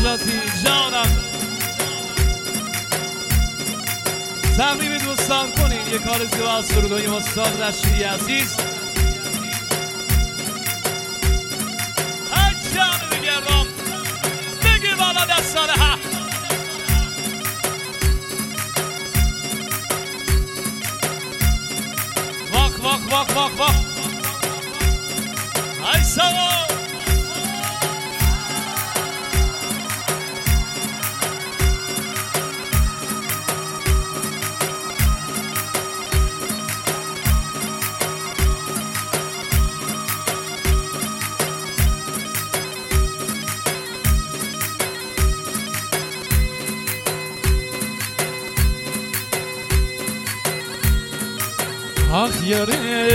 نجاتی جانم تمرین دوستان کنین یه کار زیبا از سرودای استاد رشیدی عزیز هجان بگردم بگی بالا دستانه ها واق واق واق واق واق ای سوا آخ یاری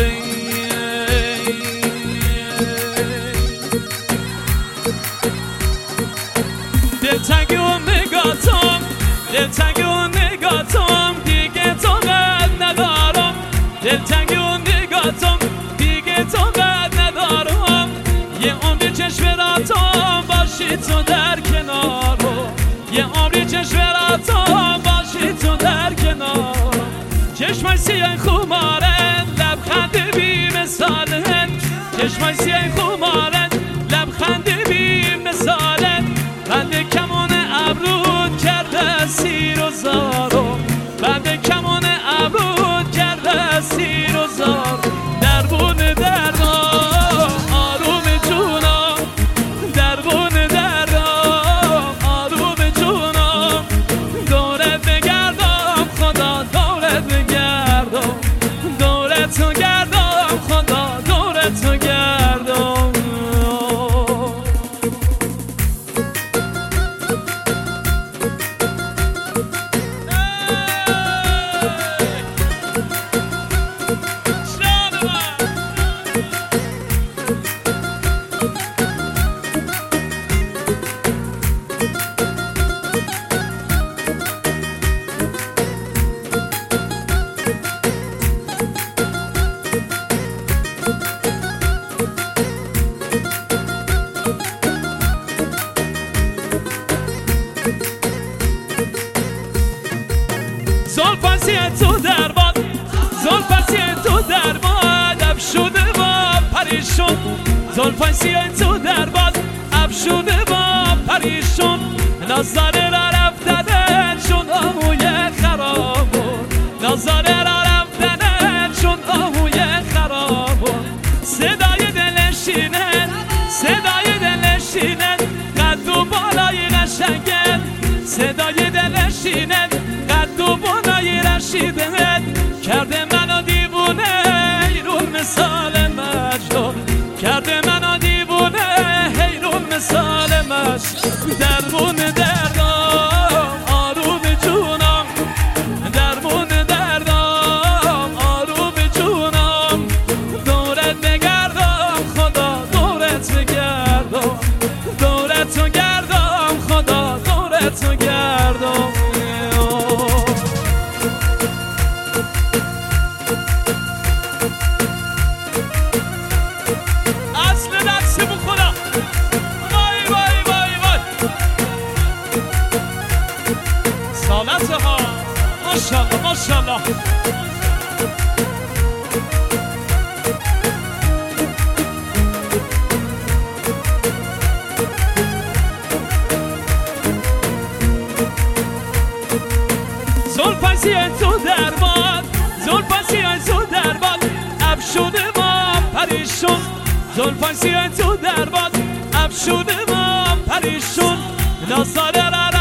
دلتنگی و نگاتم دلتنگی و نگاتم دیگه طاقت ندارم دلتنگی و نگاتم دیگه طاقت ندارم یه عمری چشم راتم باشی تو در کنارم یه عمری چشم راتم باشی تو در کنارم چشمای سیاه خمارن لبخند بی مثالن چشمای سیاه خمارن لبخند بی مثالن بند کمان ابرود کرده سیر و زارو بند کمان ابرود کرده سیر و زار دربون دردم آروم جونم دربون دردم آروم جونم دورت بگردم خدا دورت بگردم دورت رو گردم خدا دورت رو گردم زلفسی تو در باد زلفسی تو در باد افشوده با پریشون زلفسی تو در باد افشوده با پریشون نظاره را رفتنه چون آهوی خرابون نظاره را رفتنه چون آهوی خرابون صدای دلشینه صدای دلشینه قد و بالای قشنگه صدای دلشینه قد و بالای رشیدت کرده منو دیوونه حیرون مثال مجنون کرده منو دیوونه حیرون مثال مجنون دربون دردم آروم جونم دربون دردم آروم جونم دورت بگردم خدا دورت بگردم دورت رو گردم خدا دورت رو گردم سالتها ماشاءالله ماشاءالله زلفسی تو در باد زلفسی تو در باد افشوده با پریشون زلفسی تو در باد افشوده با پریشون نظاره را